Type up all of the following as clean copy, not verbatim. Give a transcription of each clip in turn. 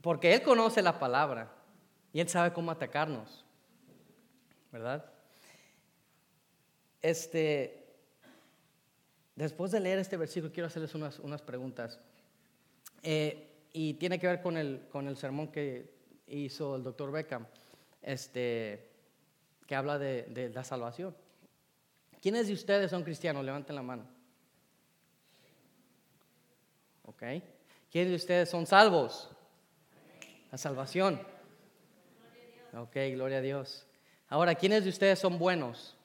Porque Él conoce la palabra y Él sabe cómo atacarnos, ¿verdad? Después de leer este versículo, quiero hacerles unas preguntas. Y tiene que ver con el sermón que hizo el doctor Beckham, que habla de la salvación. ¿Quiénes de ustedes son cristianos? Levanten la mano. Ok. ¿Quiénes de ustedes son salvos? La salvación. Ok, gloria a Dios. Ahora, ¿quiénes de ustedes son buenos?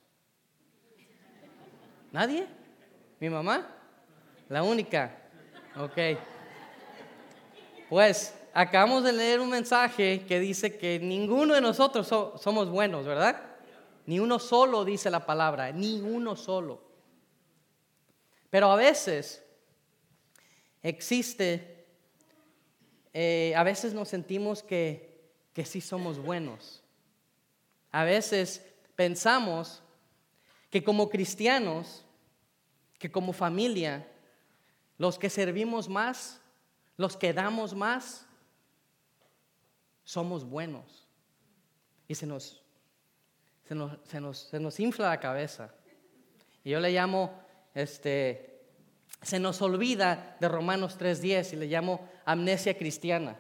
¿Nadie? ¿Mi mamá? La única. Ok. Pues acabamos de leer un mensaje que dice que ninguno de nosotros somos buenos, ¿verdad? Ni uno solo, dice la palabra, ni uno solo. Pero a veces a veces nos sentimos que sí somos buenos. A veces pensamos que como cristianos, que como familia, los que servimos más, los que damos más, somos buenos. Y se nos infla la cabeza. Y yo le llamo, se nos olvida de Romanos 3:10 y le llamo amnesia cristiana.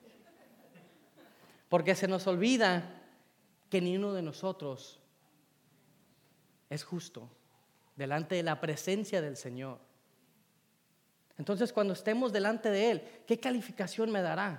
Porque se nos olvida que ni uno de nosotros es justo delante de la presencia del Señor. Entonces, cuando estemos delante de Él, ¿qué calificación me dará?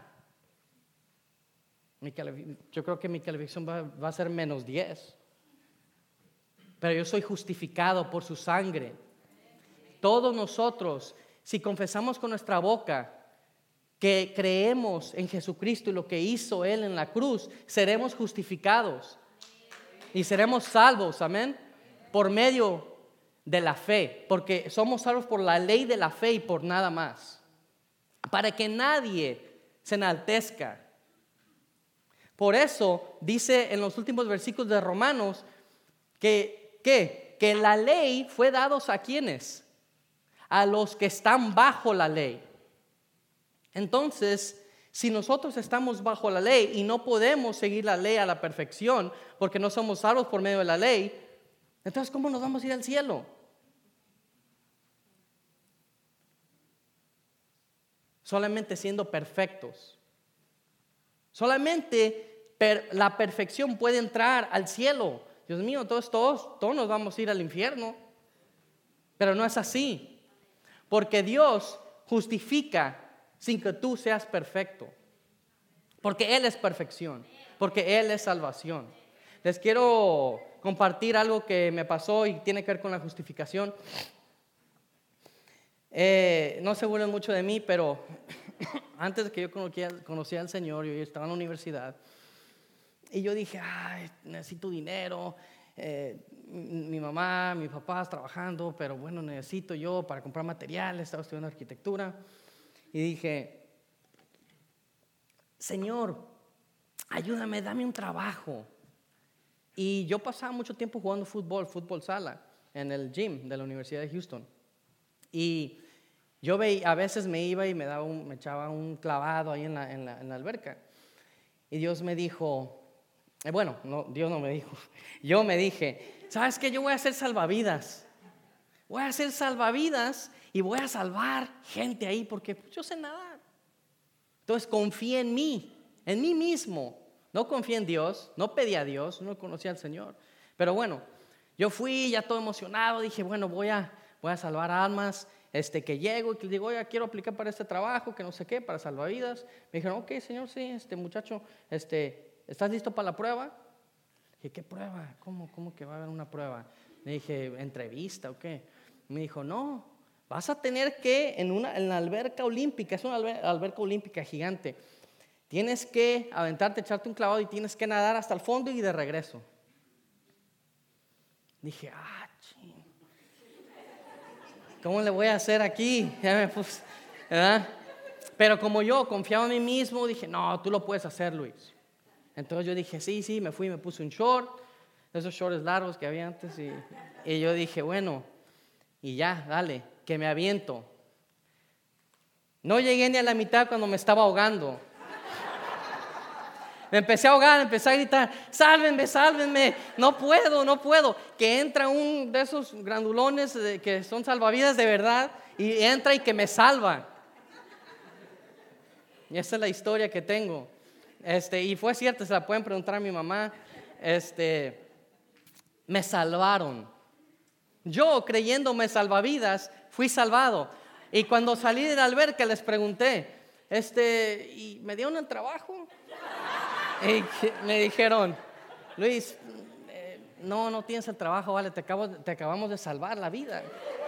Yo creo que mi calificación va a ser -10. Pero yo soy justificado por su sangre. Todos nosotros, si confesamos con nuestra boca que creemos en Jesucristo y lo que hizo Él en la cruz, seremos justificados y seremos salvos, amén, por medio de la fe, porque somos salvos por la ley de la fe y por nada más, para que nadie se enaltezca. Por eso dice en los últimos versículos de Romanos que la ley fue dada ¿a quiénes? A los que están bajo la ley. Entonces, si nosotros estamos bajo la ley y no podemos seguir la ley a la perfección porque no somos salvos por medio de la ley, entonces ¿cómo nos vamos a ir al cielo? Solamente siendo perfectos. Solamente la perfección puede entrar al cielo. Dios mío, todos nos vamos a ir al infierno. Pero no es así. Porque Dios justifica sin que tú seas perfecto. Porque Él es perfección. Porque Él es salvación. Les quiero compartir algo que me pasó y tiene que ver con la justificación. No se burlen mucho de mí, pero antes de que yo conocía al Señor, yo estaba en la universidad y yo dije, necesito dinero, mi mamá, mis papás trabajando, pero bueno, necesito yo para comprar materiales, estaba estudiando arquitectura y dije, Señor, ayúdame, dame un trabajo. Y yo pasaba mucho tiempo jugando fútbol sala, en el gym de la Universidad de Houston. Y yo a veces me iba y me echaba un clavado ahí en la alberca. Y Dios me dijo, Dios no me dijo, yo me dije, ¿sabes qué? Yo voy a hacer salvavidas. Voy a hacer salvavidas y voy a salvar gente ahí porque yo sé nadar. Entonces confía en mí mismo. No confié en Dios, no pedí a Dios, no conocía al Señor. Pero bueno, yo fui ya todo emocionado, dije, bueno, voy a salvar almas. Que llego y que digo, oye, quiero aplicar para este trabajo, que no sé qué, para salvavidas. Me dijeron, ok, señor, sí, muchacho, ¿estás listo para la prueba? Dije, ¿qué prueba? ¿Cómo que va a haber una prueba? Le dije, ¿entrevista o qué? Me dijo, no, vas a tener que en la alberca olímpica, es una alberca olímpica gigante, tienes que aventarte, echarte un clavado y tienes que nadar hasta el fondo y de regreso. Dije, ching, ¿cómo le voy a hacer aquí? Ya me puse, ¿verdad? Pero como yo confiaba en mí mismo, dije, no, tú lo puedes hacer, Luis. Entonces yo dije, sí, me fui, me puse un short, esos shorts largos que había antes, y yo dije, bueno, y ya, dale, que me aviento. No llegué ni a la mitad cuando me estaba ahogando. Me empecé a ahogar, empecé a gritar, sálvenme, sálvenme, no puedo. Que entra un de esos grandulones que son salvavidas de verdad y entra y que me salva. Y esa es la historia que tengo. Y fue cierto, se la pueden preguntar a mi mamá. Me salvaron. Yo, creyéndome salvavidas, fui salvado. Y cuando salí de la alberca les pregunté, ¿y me dieron el trabajo? Y me dijeron, Luis, no tienes el trabajo, vale, te acabamos de salvar la vida.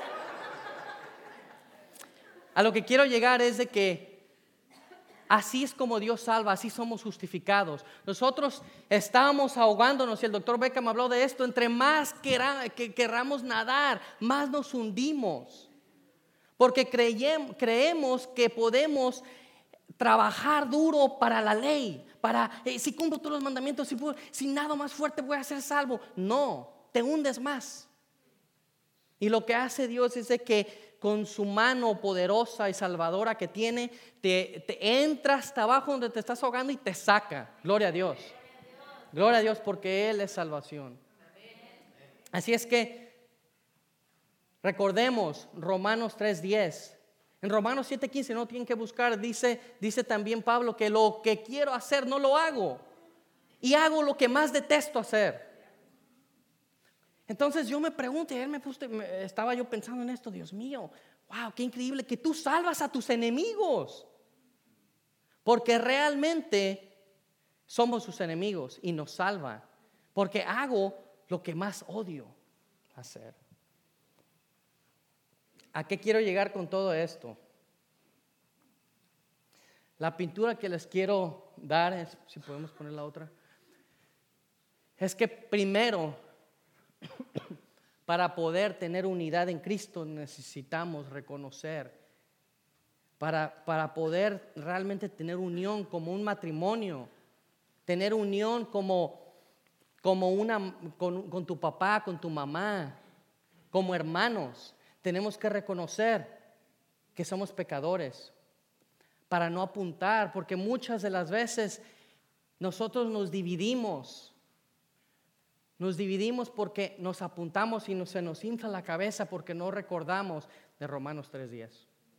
A lo que quiero llegar es de que así es como Dios salva, así somos justificados. Nosotros estábamos ahogándonos y el doctor Beckham habló de esto. Entre más querramos nadar, más nos hundimos. Porque creemos que podemos trabajar duro para la ley, para si cumplo todos los mandamientos, si nada más fuerte voy a ser salvo. No, te hundes más. Y lo que hace Dios es de que con su mano poderosa y salvadora que tiene, te entra hasta abajo donde te estás ahogando y te saca. Gloria a Dios. Gloria a Dios, porque Él es salvación. Así es que recordemos Romanos 3:10. En Romanos 7:15, no tienen que buscar, dice también Pablo que lo que quiero hacer no lo hago, y hago lo que más detesto hacer. Entonces yo me pregunto, estaba yo pensando en esto, Dios mío, wow, qué increíble que tú salvas a tus enemigos, porque realmente somos sus enemigos y nos salva, porque hago lo que más odio hacer. ¿A qué quiero llegar con todo esto? La pintura que les quiero dar, si podemos poner la otra, es que primero, para poder tener unidad en Cristo necesitamos reconocer, para poder realmente tener unión como un matrimonio, tener unión con tu papá, con tu mamá, como hermanos, tenemos que reconocer que somos pecadores para no apuntar, porque muchas de las veces nosotros nos dividimos porque nos apuntamos y se nos infla la cabeza porque no recordamos de Romanos 3:10.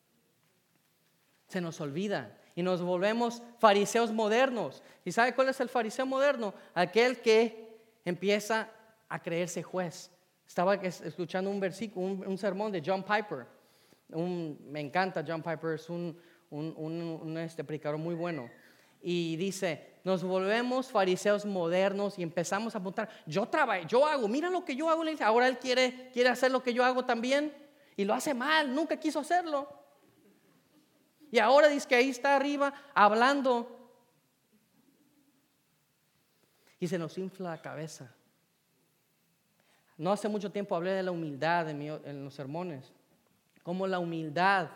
Se nos olvida y nos volvemos fariseos modernos. ¿Y sabe cuál es el fariseo moderno? Aquel que empieza a creerse juez. Estaba escuchando un sermón de John Piper. Me encanta John Piper, es un predicador muy bueno. Y dice, nos volvemos fariseos modernos y empezamos a apuntar, yo hago, mira lo que yo hago. Ahora él quiere hacer lo que yo hago también y lo hace mal, nunca quiso hacerlo. Y ahora dice que ahí está arriba hablando y se nos infla la cabeza. No hace mucho tiempo hablé de la humildad en los sermones, como la humildad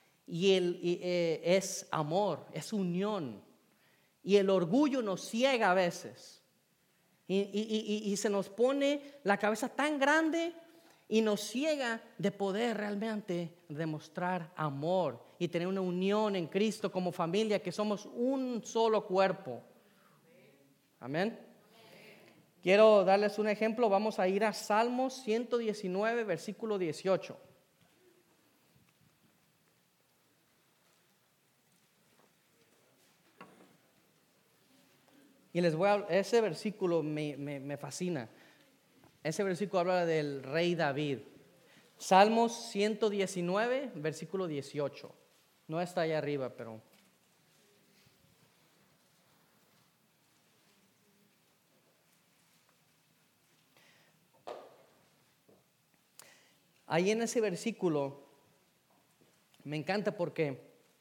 es amor, es unión. Y el orgullo nos ciega a veces. Y se nos pone la cabeza tan grande y nos ciega de poder realmente demostrar amor y tener una unión en Cristo como familia, que somos un solo cuerpo. Amén. Quiero darles un ejemplo. Vamos a ir a Salmos 119, versículo 18. Y ese versículo me fascina. Ese versículo habla del rey David. Salmos 119, versículo 18. No está allá arriba, pero... Ahí en ese versículo me encanta porque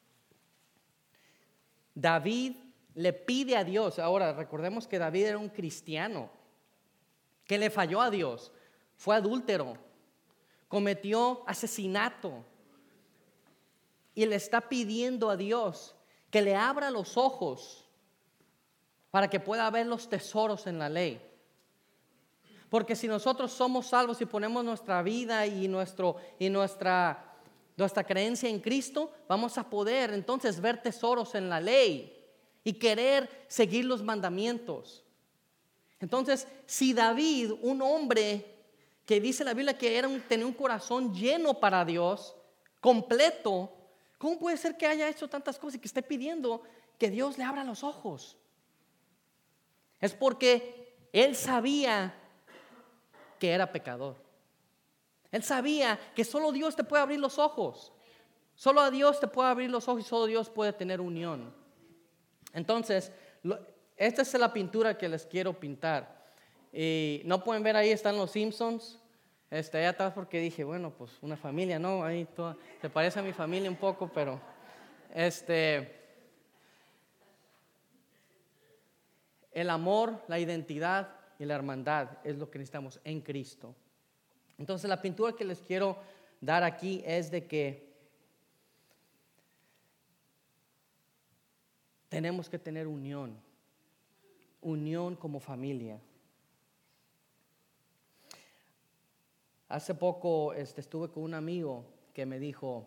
David le pide a Dios. Ahora recordemos que David era un cristiano que le falló a Dios, fue adúltero, cometió asesinato y le está pidiendo a Dios que le abra los ojos para que pueda ver los tesoros en la ley. Porque si nosotros somos salvos y ponemos nuestra vida y nuestra creencia en Cristo, vamos a poder entonces ver tesoros en la ley y querer seguir los mandamientos. Entonces, si David, un hombre que dice la Biblia que tenía un corazón lleno para Dios, completo, ¿cómo puede ser que haya hecho tantas cosas y que esté pidiendo que Dios le abra los ojos? Es porque él sabía que era pecador. Él sabía que solo Dios te puede abrir los ojos. Solo a Dios te puede abrir los ojos y solo Dios puede tener unión. Entonces, esta es la pintura que les quiero pintar. Y no pueden ver, ahí están los Simpsons. Allá atrás porque dije, bueno, pues una familia, ¿no? Ahí se parece a mi familia un poco, pero el amor, la identidad y la hermandad es lo que necesitamos en Cristo. Entonces, la pintura que les quiero dar aquí es de que tenemos que tener unión como familia. Hace poco estuve con un amigo que me dijo,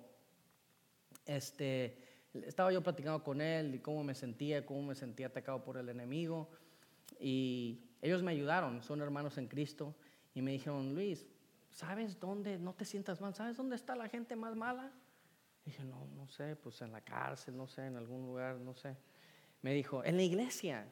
estaba yo platicando con él y cómo me sentía atacado por el enemigo, y ellos me ayudaron, son hermanos en Cristo, y me dijeron, Luis, ¿sabes dónde? No te sientas mal, ¿sabes dónde está la gente más mala? Dije, no sé, pues en la cárcel, no sé, en algún lugar, no sé. Me dijo, en la iglesia.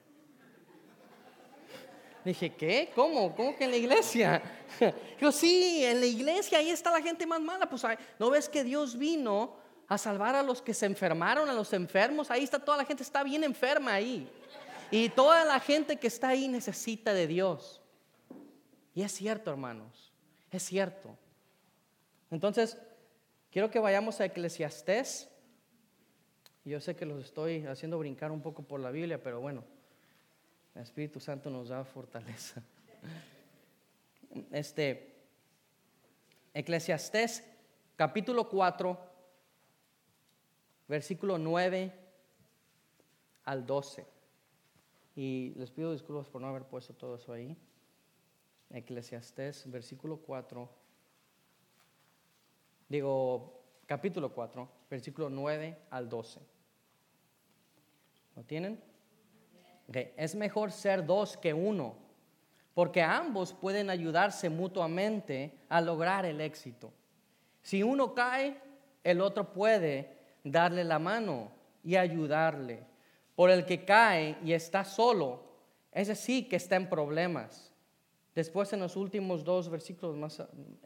Dije, ¿qué? ¿Cómo que en la iglesia? Dijo, sí, en la iglesia, ahí está la gente más mala. Pues, ¿no ves que Dios vino a salvar a los que se enfermaron, a los enfermos? Ahí está, toda la gente está bien enferma ahí. Y toda la gente que está ahí necesita de Dios. Y es cierto, hermanos, es cierto. Entonces, quiero que vayamos a Eclesiastés. Yo sé que los estoy haciendo brincar un poco por la Biblia, pero bueno, el Espíritu Santo nos da fortaleza. Eclesiastés capítulo 4, versículo 9 al 12. Y les pido disculpas por no haber puesto todo eso ahí. Eclesiastés capítulo 4, versículo 9 al 12. ¿Lo tienen? Okay. Es mejor ser dos que uno, porque ambos pueden ayudarse mutuamente a lograr el éxito. Si uno cae, el otro puede darle la mano y ayudarle. Por el que cae y está solo, ese sí que está en problemas. Después, en los últimos dos versículos más,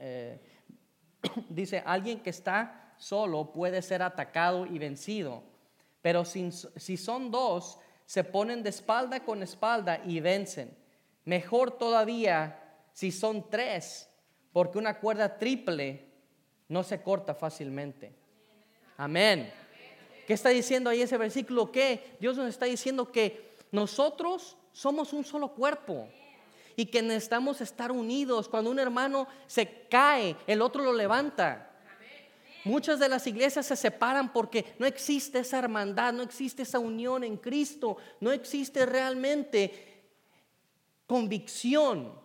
dice, alguien que está solo puede ser atacado y vencido, pero si son dos, se ponen de espalda con espalda y vencen. Mejor todavía si son tres, porque una cuerda triple no se corta fácilmente. Amén. ¿Qué está diciendo ahí ese versículo? ¿Qué? Dios nos está diciendo que nosotros somos un solo cuerpo y que necesitamos estar unidos. Cuando un hermano se cae, el otro lo levanta. Muchas de las iglesias se separan porque no existe esa hermandad, no existe esa unión en Cristo, no existe realmente convicción.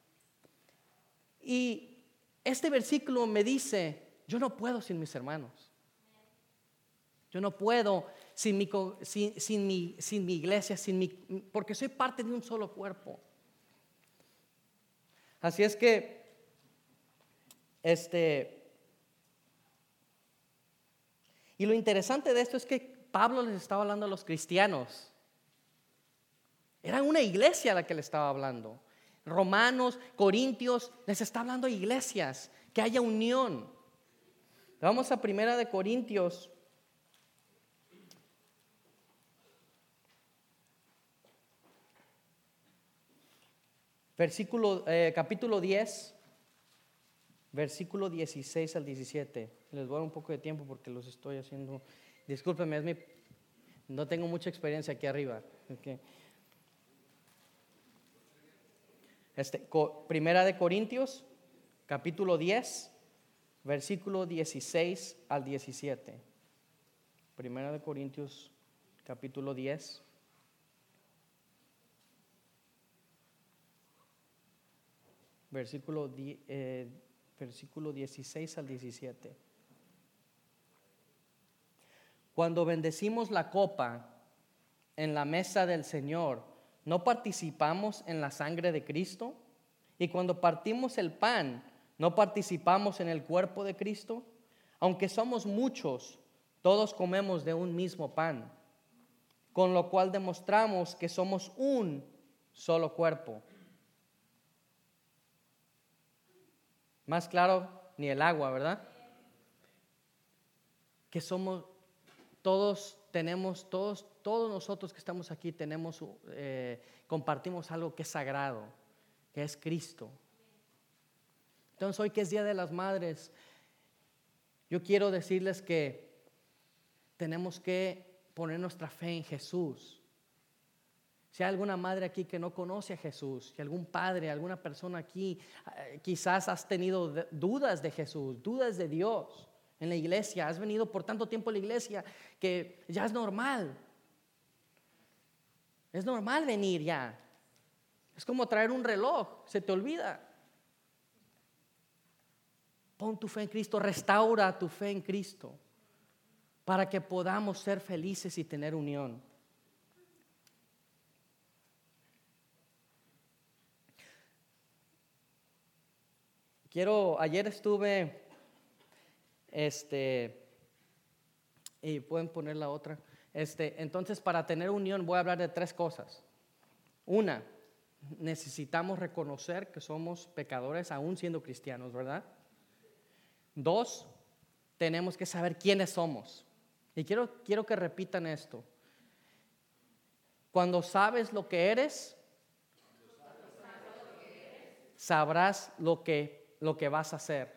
Y este versículo me dice, yo no puedo sin mis hermanos. Yo no puedo sin mi iglesia, porque soy parte de un solo cuerpo. Así es que y lo interesante de esto es que Pablo les estaba hablando a los cristianos. Era una iglesia a la que le estaba hablando. Romanos, Corintios, les está hablando a iglesias, que haya unión. Vamos a 1 Corintios. Capítulo 10, versículo 16 al 17. Les voy a dar un poco de tiempo porque los estoy haciendo. Discúlpenme, no tengo mucha experiencia aquí arriba. Okay. Primera de Corintios, capítulo 10, versículo 16 al 17. Primera de Corintios, capítulo 10. Versículo 16 al 17. Cuando bendecimos la copa, en la mesa del Señor, ¿no participamos en la sangre de Cristo? Y cuando partimos el pan, ¿no participamos en el cuerpo de Cristo? Aunque somos muchos, todos comemos de un mismo pan, con lo cual demostramos que somos un solo cuerpo. Más claro, ni el agua, ¿verdad? Que somos, todos nosotros que estamos aquí compartimos algo que es sagrado, que es Cristo. Entonces hoy que es Día de las Madres, yo quiero decirles que tenemos que poner nuestra fe en Jesús. Si hay alguna madre aquí que no conoce a Jesús, si algún padre, alguna persona aquí, quizás has tenido dudas de Jesús, dudas de Dios en la iglesia, has venido por tanto tiempo a la iglesia que ya es normal. Es normal venir ya. Es como traer un reloj, se te olvida. Pon tu fe en Cristo, restaura tu fe en Cristo para que podamos ser felices y tener unión. Ayer estuve, y pueden poner la otra. Entonces, para tener unión voy a hablar de 3 cosas. Una, necesitamos reconocer que somos pecadores aún siendo cristianos, ¿verdad? 2, tenemos que saber quiénes somos. Y quiero que repitan esto. Cuando sabes lo que eres, sabrás lo que vas a hacer.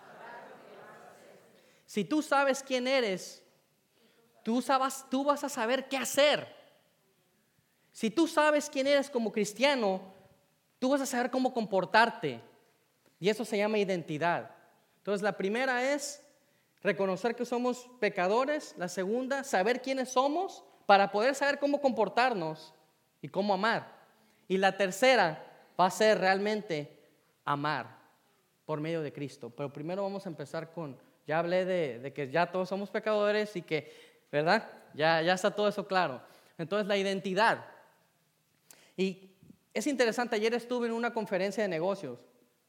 Si tú sabes quién eres, tú vas a saber qué hacer. Si tú sabes quién eres como cristiano, tú vas a saber cómo comportarte. Y eso se llama identidad. Entonces, la primera es reconocer que somos pecadores. La segunda, saber quiénes somos para poder saber cómo comportarnos y cómo amar. Y la tercera va a ser realmente amar por medio de Cristo. Pero primero vamos a empezar ya hablé de que ya todos somos pecadores y que, ¿verdad? Ya está todo eso claro. Entonces, la identidad. Y es interesante, ayer estuve en una conferencia de negocios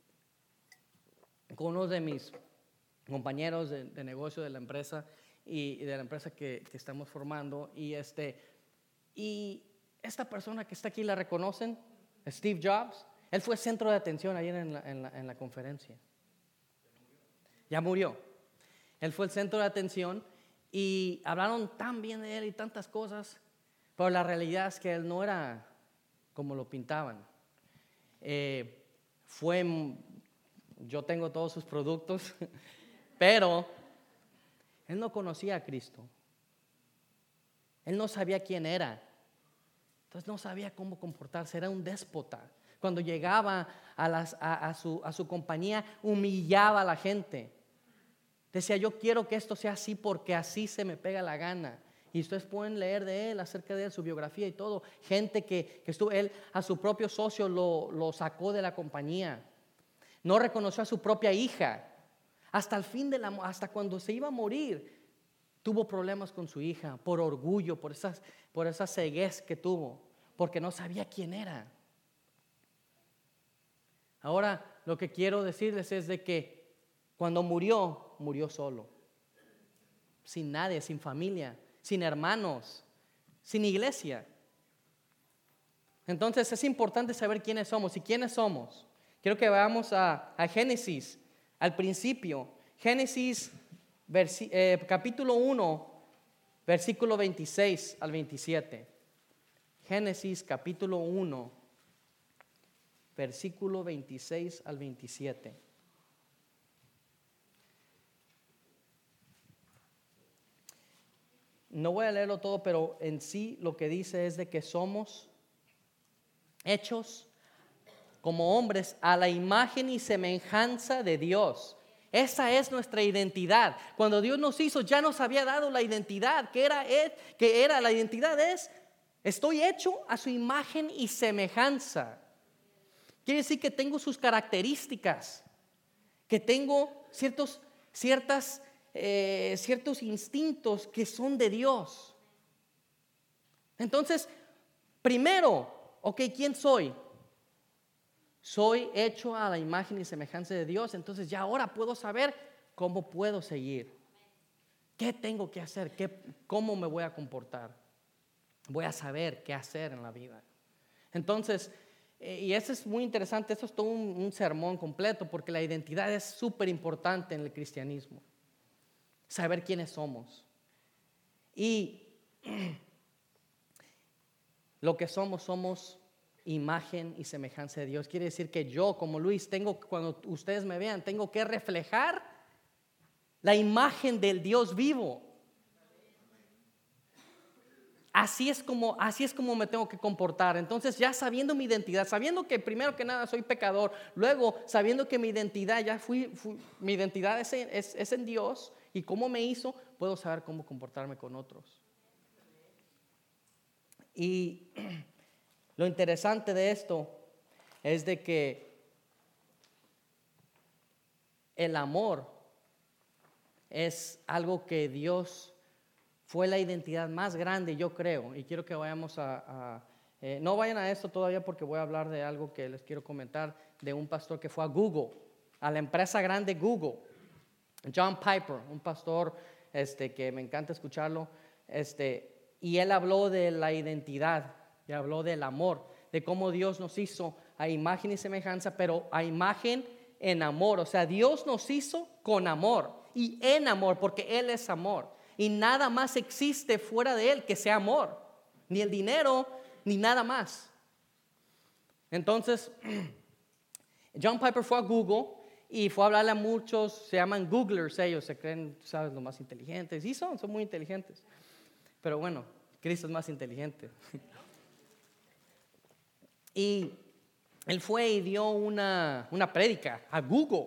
con uno de mis compañeros de negocio de la empresa y de la empresa que estamos formando. Y esta persona que está aquí, ¿la reconocen? Steve Jobs. Él fue centro de atención ayer en la conferencia. Ya murió. Él fue el centro de atención y hablaron tan bien de él y tantas cosas, pero la realidad es que él no era como lo pintaban. Yo tengo todos sus productos, pero él no conocía a Cristo. Él no sabía quién era. Entonces no sabía cómo comportarse, era un déspota. Cuando llegaba a su compañía, humillaba a la gente. Decía, yo quiero que esto sea así porque así se me pega la gana. Y ustedes pueden leer de él, acerca de él, su biografía y todo. Gente que estuvo, él a su propio socio lo sacó de la compañía. No reconoció a su propia hija. Hasta cuando se iba a morir, tuvo problemas con su hija por orgullo, por esa ceguez que tuvo, porque no sabía quién era. Ahora, lo que quiero decirles es de que cuando murió solo, sin nadie, sin familia, sin hermanos, sin iglesia. Entonces es importante saber quiénes somos y quiénes somos. Quiero que vayamos a Génesis, al principio. Génesis capítulo 1, versículo 26 al 27. Génesis capítulo 1, versículo 26 al 27. No voy a leerlo todo, pero en sí lo que dice es de que somos hechos como hombres a la imagen y semejanza de Dios. Esa es nuestra identidad. Cuando Dios nos hizo, ya nos había dado la identidad. ¿Qué era? La identidad es, estoy hecho a su imagen y semejanza. Quiere decir que tengo sus características, que tengo ciertos instintos que son de Dios. Entonces, primero, ok, ¿quién soy? Soy hecho a la imagen y semejanza de Dios. Entonces ya ahora puedo saber cómo puedo seguir. ¿Qué tengo que hacer? ¿Cómo me voy a comportar? Voy a saber qué hacer en la vida. Entonces, y eso es muy interesante, eso es todo un sermón completo, porque la identidad es súper importante en el cristianismo. Saber quiénes somos. Y lo que somos imagen y semejanza de Dios. Quiere decir que yo, como Luis, cuando ustedes me vean, tengo que reflejar la imagen del Dios vivo. Así es como me tengo que comportar. Entonces, ya sabiendo mi identidad, sabiendo que primero que nada soy pecador, luego sabiendo que mi identidad mi identidad es en Dios y cómo me hizo, puedo saber cómo comportarme con otros. Y lo interesante de esto es de que el amor es algo que Dios fue la identidad más grande, yo creo, y quiero que vayamos no vayan a esto todavía porque voy a hablar de algo que les quiero comentar, de un pastor que fue a Google, a la empresa grande Google, John Piper, un pastor que me encanta escucharlo, y él habló de la identidad, y habló del amor, de cómo Dios nos hizo a imagen y semejanza, pero a imagen en amor, o sea, Dios nos hizo con amor y en amor, porque Él es amor. Y nada más existe fuera de Él que sea amor. Ni el dinero, ni nada más. Entonces, John Piper fue a Google y fue a hablarle a muchos, se llaman Googlers ellos, se creen, sabes, los más inteligentes. Y son muy inteligentes. Pero bueno, Cristo es más inteligente. Y él fue y dio una prédica a Google.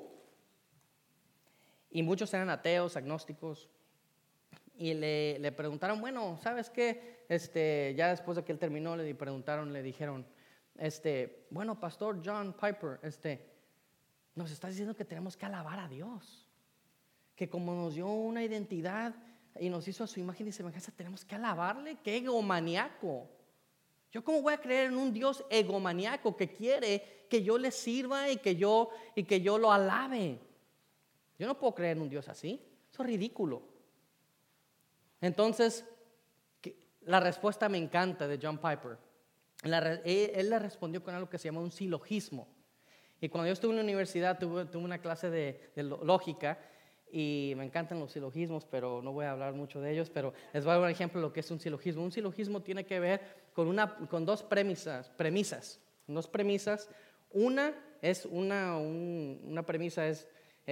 Y muchos eran ateos, agnósticos. Y le preguntaron, bueno, ¿sabes qué? Ya después de que él terminó, le dijeron, bueno, pastor John Piper, nos está diciendo que tenemos que alabar a Dios. Que como nos dio una identidad y nos hizo a su imagen y semejanza, tenemos que alabarle. ¡Qué egomaniaco! ¿Yo cómo voy a creer en un Dios egomaniaco que quiere que yo le sirva y que yo lo alabe? Yo no puedo creer en un Dios así. Eso es ridículo. Entonces, la respuesta me encanta de John Piper. Él le respondió con algo que se llama un silogismo. Y cuando yo estuve en la universidad tuve una clase de lógica y me encantan los silogismos, pero no voy a hablar mucho de ellos, pero les voy a dar un ejemplo de lo que es un silogismo. Un silogismo tiene que ver con dos premisas. Dos premisas. Una premisa es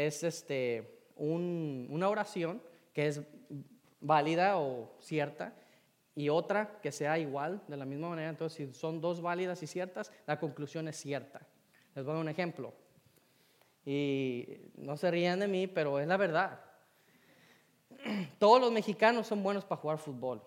una oración que es válida o cierta, y otra que sea igual, de la misma manera. Entonces, si son dos válidas y ciertas, la conclusión es cierta. Les voy a dar un ejemplo. Y no se rían de mí, pero es la verdad. Todos los mexicanos son buenos para jugar fútbol.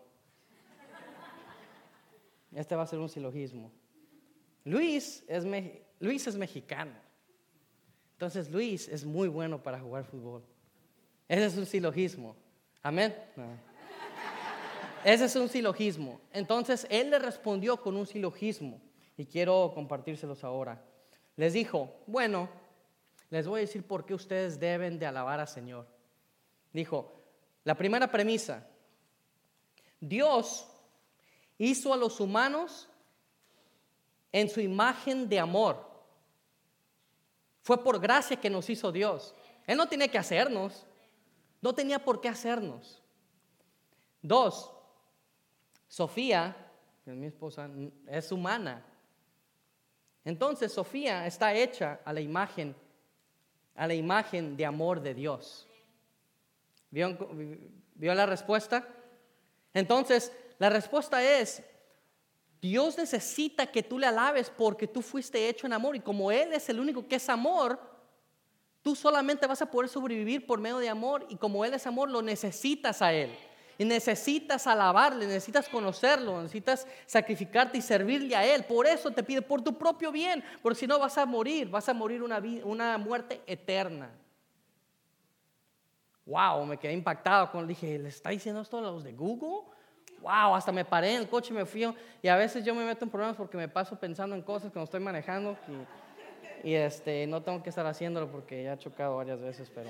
Este va a ser un silogismo. Luis es mexicano. Entonces, Luis es muy bueno para jugar fútbol. Ese es un silogismo. Amén. No. Ese es un silogismo. Entonces, él le respondió con un silogismo. Y quiero compartírselos ahora. Les dijo, bueno, les voy a decir por qué ustedes deben de alabar al Señor. Dijo, la primera premisa. Dios hizo a los humanos en su imagen de amor. Fue por gracia que nos hizo Dios. Él no tenía que hacernos. No tenía por qué hacernos. 2, Sofía, que es mi esposa, es humana. Entonces Sofía está hecha a la imagen de amor de Dios. ¿Vio la respuesta? Entonces, la respuesta es, Dios necesita que tú le alabes porque tú fuiste hecho en amor. Y como Él es el único que es amor, tú solamente vas a poder sobrevivir por medio de amor. Y como Él es amor, lo necesitas a Él. Y necesitas alabarle, necesitas conocerlo, necesitas sacrificarte y servirle a Él. Por eso te pide, por tu propio bien, porque si no vas a morir una muerte eterna. Wow, me quedé impactado cuando dije, ¿le está diciendo esto a los de Google? wow, hasta me paré en el coche y me fui. Y a veces yo me meto en problemas porque me paso pensando en cosas cuando estoy manejando y no tengo que estar haciéndolo porque ya he chocado varias veces, pero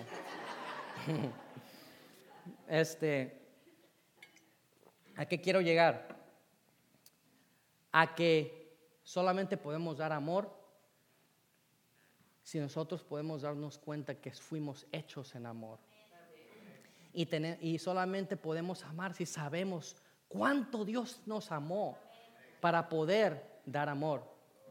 ¿a qué quiero llegar? A que solamente podemos dar amor si nosotros podemos darnos cuenta que fuimos hechos en amor. Y solamente podemos amar si sabemos cuánto Dios nos amó para poder dar amor.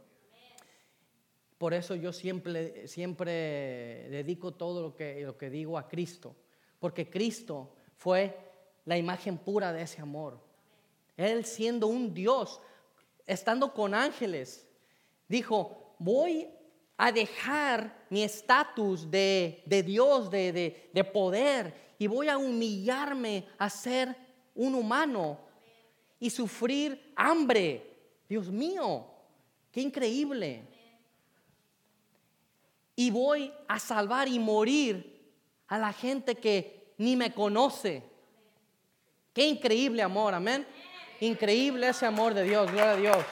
Por eso yo siempre dedico todo lo que digo a Cristo, porque Cristo fue la imagen pura de ese amor. Él siendo un Dios, estando con ángeles, dijo, voy a dejar mi estatus de Dios, de poder, y voy a humillarme a ser un humano y sufrir hambre. Dios mío, qué increíble. Y voy a salvar y morir a la gente que ni me conoce. Qué increíble amor, amén. Increíble ese amor de Dios, gloria a Dios.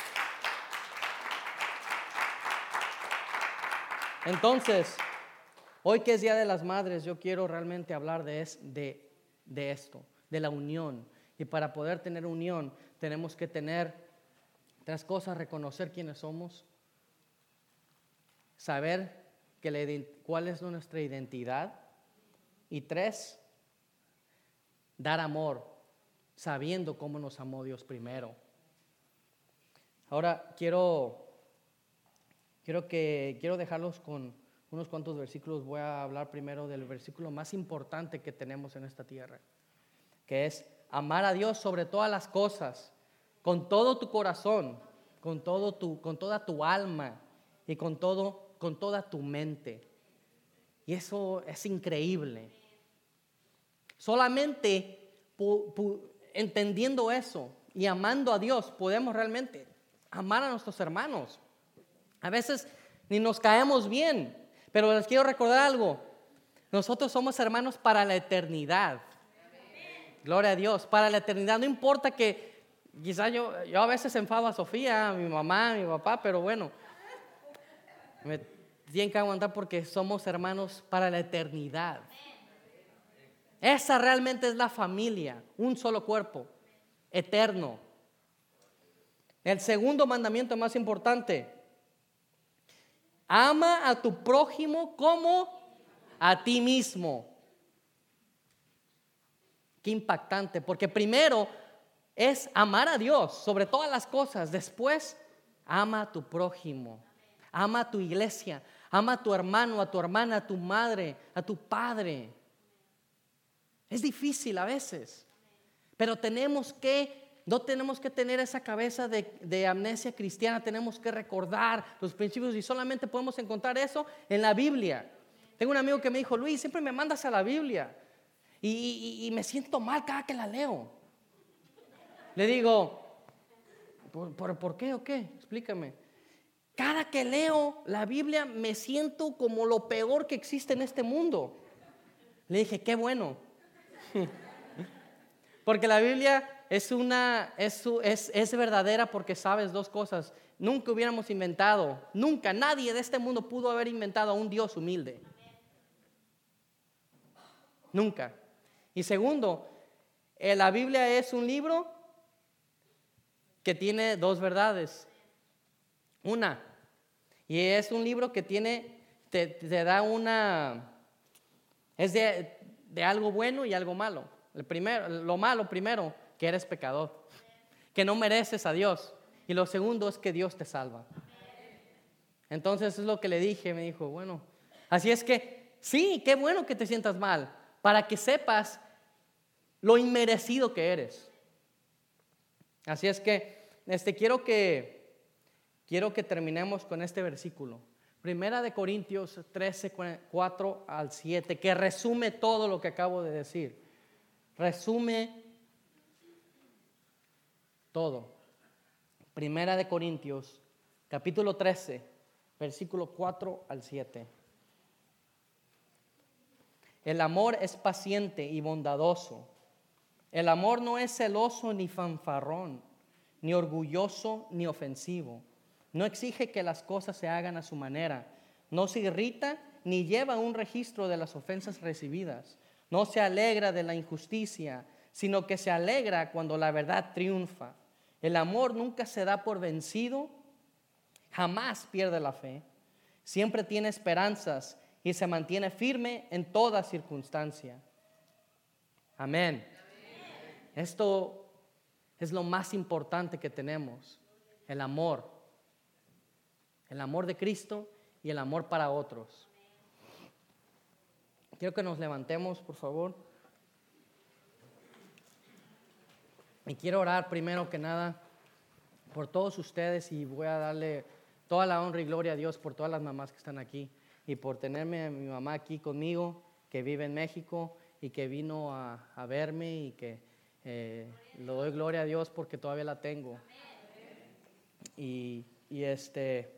Entonces, hoy que es Día de las Madres, yo quiero realmente hablar de esto, de la unión. Y para poder tener unión, tenemos que tener 3 cosas: reconocer quiénes somos, saber cuál es nuestra identidad, y 3, dar amor, sabiendo cómo nos amó Dios primero. Ahora quiero dejarlos con unos cuantos versículos. Voy a hablar primero del versículo más importante que tenemos en esta tierra, que es amar a Dios sobre todas las cosas, con todo tu corazón, con toda tu alma y con toda tu mente. Y eso es increíble. Solamente entendiendo eso y amando a Dios, podemos realmente amar a nuestros hermanos. A veces ni nos caemos bien, pero les quiero recordar algo: nosotros somos hermanos para la eternidad. Gloria a Dios, para la eternidad. No importa que quizás yo a veces enfado a Sofía, a mi mamá, a mi papá, pero bueno, me tienen que aguantar porque somos hermanos para la eternidad. Esa realmente es la familia, un solo cuerpo, eterno. El segundo mandamiento más importante: ama a tu prójimo como a ti mismo. Qué impactante, porque primero es amar a Dios sobre todas las cosas. Después, ama a tu prójimo, ama a tu iglesia, ama a tu hermano, a tu hermana, a tu madre, a tu padre. Es difícil a veces, pero no tenemos que tener esa cabeza de amnesia cristiana. Tenemos que recordar los principios y solamente podemos encontrar eso en la Biblia. Tengo un amigo que me dijo: Luis, siempre me mandas a la Biblia y me siento mal cada que la leo. Le digo, ¿por qué o qué? Explícame. Cada que leo la Biblia me siento como lo peor que existe en este mundo. Le dije, qué bueno. Porque la Biblia es verdadera, porque sabes 2 cosas. Nunca hubiéramos inventado, nadie de este mundo pudo haber inventado a un Dios humilde. Nunca. Y segundo, la Biblia es un libro que tiene 2 verdades. Una, y es un libro que te da es de algo bueno y algo malo. Lo malo primero, que eres pecador, que no mereces a Dios. Y lo segundo es que Dios te salva. Entonces es lo que le dije. Me dijo, bueno, así es que sí, qué bueno que te sientas mal, para que sepas lo inmerecido que eres. Así es que quiero que terminemos con este versículo. Primera de Corintios 13, 4 al 7, que resume todo lo que acabo de decir. Resume todo. Primera de Corintios, capítulo 13, versículo 4 al 7. El amor es paciente y bondadoso. El amor no es celoso ni fanfarrón, ni orgulloso ni ofensivo. No exige que las cosas se hagan a su manera. No se irrita ni lleva un registro de las ofensas recibidas. No se alegra de la injusticia, sino que se alegra cuando la verdad triunfa. El amor nunca se da por vencido, jamás pierde la fe. Siempre tiene esperanzas y se mantiene firme en toda circunstancia. Amén. Esto es lo más importante que tenemos, el amor de Cristo y el amor para otros. Quiero que nos levantemos, por favor. Y quiero orar primero que nada por todos ustedes y voy a darle toda la honra y gloria a Dios por todas las mamás que están aquí y por tenerme a mi mamá aquí conmigo, que vive en México y que vino a verme y que le doy gloria a Dios porque todavía la tengo. Y